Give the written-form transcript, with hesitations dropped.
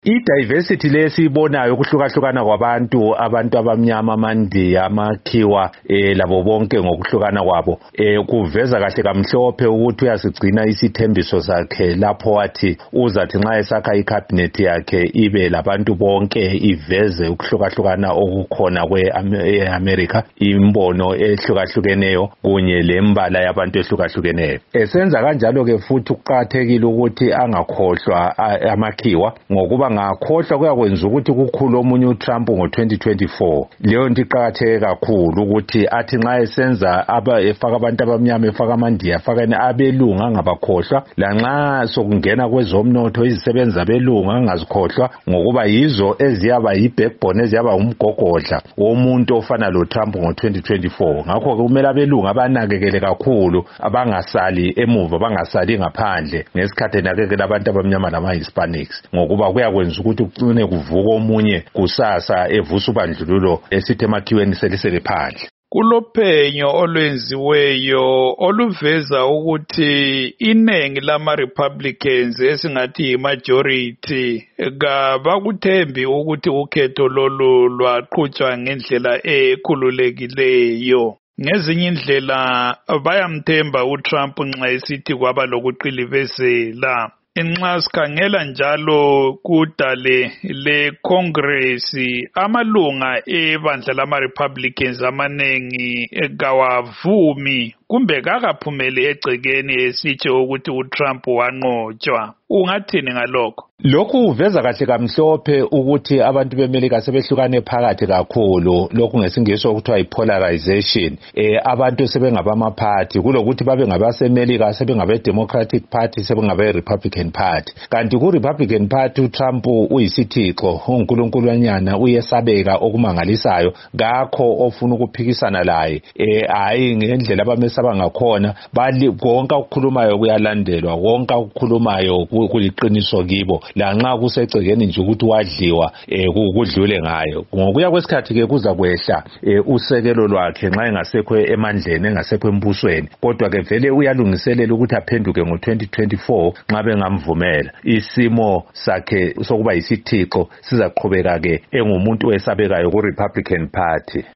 I-diversity lesibonayo ukuhlukahlukana kwabantu, abantu abamnyama, amandiya, amakhiwa labo bonke ngokuhlukana kwabo kuveza kahle kamhlophe ukuthi uyasigcina isithembiso sakhe lapho wathi uzathi nxa esakha icabinet yakhe ibe labantu bonke, iveze ukuhlukahlukana okukhona kwe-America, imbono ehlukahlukeneyo kunye lembala yabantu ehlukahlukeneyo. Esenza kanjalo ke futhi kuqakathekile ukuthi angakhohlwa amakhiwa, ngokuba ngakhohlwa kuyakwenza ukuthi kukhulu omunye uTrump ngo-2024. Leyo nto iqakatheke kakhulu ukuthi athi nxa esenza efaka abantu abamnyama, efaka amandiya, efaka abelungu angabakhohlwa, lanxa sokungena kwezomnotho izisebenzi zabelungu angazikhohlwa, ngokuba yizo eziyaba yi-backbone, eziyaba umgogodla womuntu ofana loTrump ngo-2024. Ngakho kumele abelungu abanakekele kakhulu, abangasali emuva, bangasali ngaphandle ngesikhathi enakekela abantu abamnyama lama-Hispanics, ngokuba kuyakwenza ukuthi kucine kuvuka omunye kusasa evusa ubandlululo esithi emakhiweni selisele phandle. Kulophenyo olwenziweyo oluveza ukuthi iningi lama-Republicans esingathi yi-majority kabakuthembi ukuthi ukhetho lolu lwaqhutshwa ngendlela ekhululekileyo. Ngezinye indlela bayamthemba uTrump nxa esithi kwaba lokuqilibezela. Nxa sikhangela njalo kudale le-Congress, amalunga ebandla lama-Republicans amanengi kawavumi kumbe kakaphumeli egcekeni esitsho ukuthi uTrump wanqotshwa. Ungathini ngalokho? Lokhu uveza kahle kamhlophe ukuthi abantu beMelika sebehlukane phakathi kakhulu, lokhu ngesingisi okuthiwa yi-polarization. Abantu sebengabamaphathi, kulokuthi babe ngabaseMelika sebengabe-Democratic Party, sebengabe-Republican Party. Kanti ku-Republican Party uTrump uyisithixo, unkulunkulunyana, uyesabeka okumangalisayo, ngakho ofuna ukuphikisana laye hayi ngendlela abamesaba ngakhona. Konke akukhulumayo kuyalandelwa, konke akukhulumayo kuliqiniso kibo, lanxa kusegcekeni nje ukuthi wadliwa kudlule ngayo. Ngokuya kwesikhathi ke kuza kwehla usekelo lwakhe nxa engasekho emandleni, engasekho embusweni, kodwa ke vele uyalungiselela ukuthi aphenduke ngo-2024 nxa bengamvumela. Isimo sakhe sokuba yisithixo sizaqhubeka ke engumuntu wesabekayo ku-Republican Party.